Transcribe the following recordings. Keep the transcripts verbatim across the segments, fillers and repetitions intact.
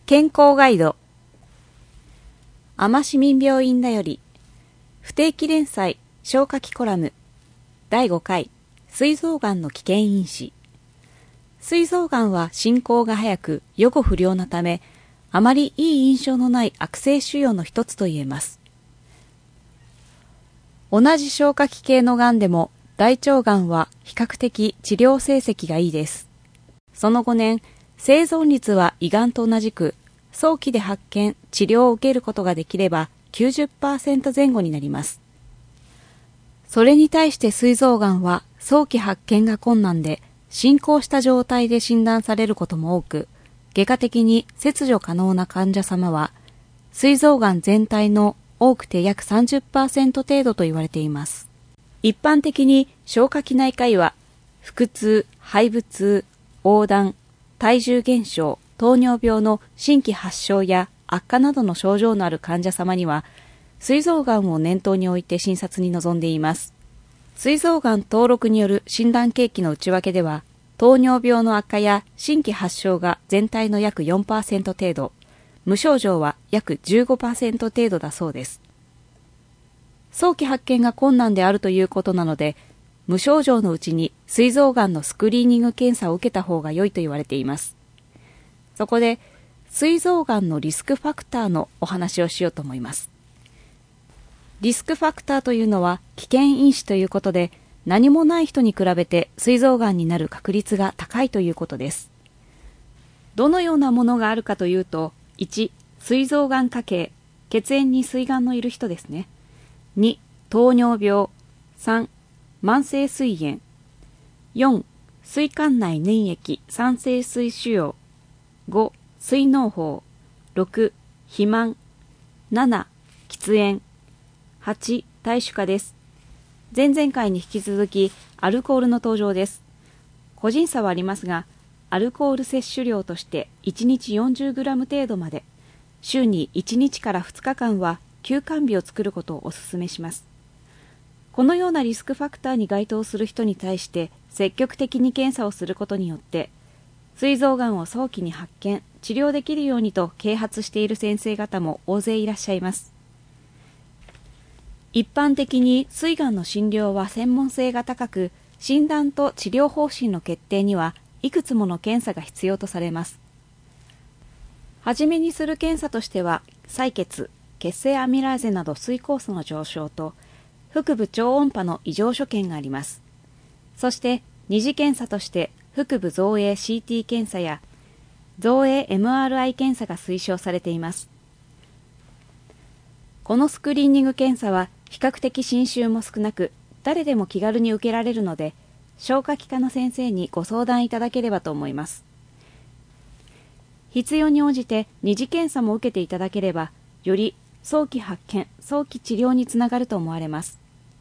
健康ガイド。尼市民病院だより不定期連載消化器コラムだいごかい、膵臓がんの危険因子。膵臓がんは進行が早く予後不良なため、あまりいい印象のない悪性腫瘍の一つと言えます。同じ消化器系のがんでも大腸がんは比較的治療成績がいいです。そのごねん、生存率は胃がんと同じく、早期で発見、治療を受けることができれば きゅうじゅっパーセント 前後になります。それに対して膵臓がんは早期発見が困難で、進行した状態で診断されることも多く、外科的に切除可能な患者様は、膵臓がん全体の多くて約 さんじゅっパーセント 程度と言われています。一般的に消化器内科医は、腹痛、背部痛、横断、体重減少、糖尿病の新規発症や悪化などの症状のある患者様には、膵臓がんを念頭に置いて診察に臨んでいます。膵臓がん登録による診断契機の内訳では、糖尿病の悪化や新規発症が全体の約 よんパーセント 程度、無症状は約 じゅうごパーセント 程度だそうです。早期発見が困難であるということなので、無症状のうちに膵臓がんのスクリーニング検査を受けた方が良いと言われています。そこで、膵臓がんのリスクファクターのお話をしようと思います。リスクファクターというのは危険因子ということで、何もない人に比べて膵臓がんになる確率が高いということです。どのようなものがあるかというと、いち、膵臓がん家系、血縁に膵がんのいる人ですね。に、糖尿病。さん、慢性膵炎。よん、膵管内粘液酸性膵腫瘍。ご、膵嚢胞。ろく、肥満。なな、喫煙。はち、体種化です。前々回に引き続きアルコールの登場です。個人差はありますが、アルコール摂取量としていちにち よんじゅうグラム 程度まで、週にいちにちからふつかかんは休肝日を作ることをお勧めします。このようなリスクファクターに該当する人に対して積極的に検査をすることによって、膵臓がんを早期に発見、治療できるようにと啓発している先生方も大勢いらっしゃいます。一般的に膵がんの診療は専門性が高く、診断と治療方針の決定にはいくつもの検査が必要とされます。はじめにする検査としては、採血、血清アミラーゼなど膵酵素の上昇と、腹部超音波の異常所見があります。そして、二次検査として、腹部造影 シーティー 検査や、造影 エムアールアイ 検査が推奨されています。このスクリーニング検査は、比較的侵襲も少なく、誰でも気軽に受けられるので、消化器科の先生にご相談いただければと思います。必要に応じて二次検査も受けていただければ、より早期発見、早期治療につながると思われます。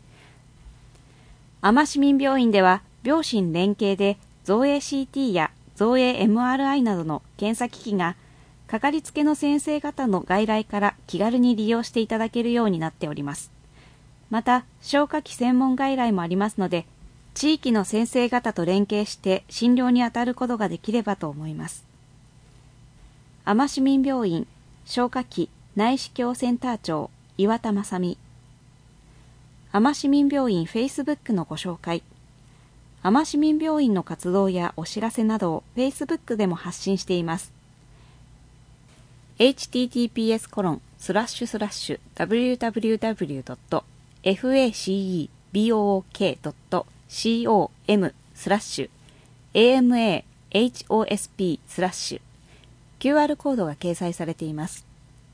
尼市民病院では、病診連携で造影 シーティー や造影 エムアールアイ などの検査機器が、かかりつけの先生方の外来から気軽に利用していただけるようになっております。また、消化器専門外来もありますので、地域の先生方と連携して診療に当たることができればと思います。尼市民病院消化器内視鏡センター長岩田正美。尼市民病院 Facebook のご紹介。尼市民病院の活動やお知らせなどを Facebook でも発信しています。エイチティーティーピーエスコロンスラッシュスラッシュダブリューダブリューダブリュードットファクボークドットコム スラッシュ エーエムエーエイチオーエスピー スラッシュ キューアール コードが掲載されています。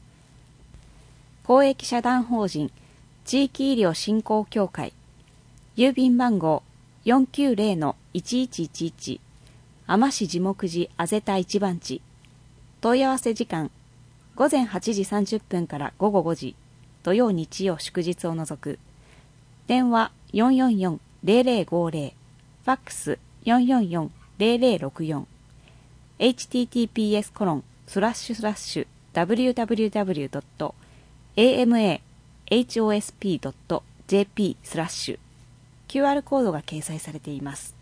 公益社団法人地域医療振興協会郵便番号 よんきゅうゼロのいちいちいちいち 尼市地木寺あぜた一番地。問い合わせ時間ごぜんはちじさんじゅっぷんからごごごじ、土曜日曜祝日を除く。電話 よんよんよんゼロゼロごゼロ、ファックス よんよんよんゼロゼロろくよん、エイチティーティーピーエスコロンスラッシュスラッシュダブリューダブリューダブリュードットエーエムエーエイチオーエスピードットジェーピー スラッシュ キューアール コードが掲載されています。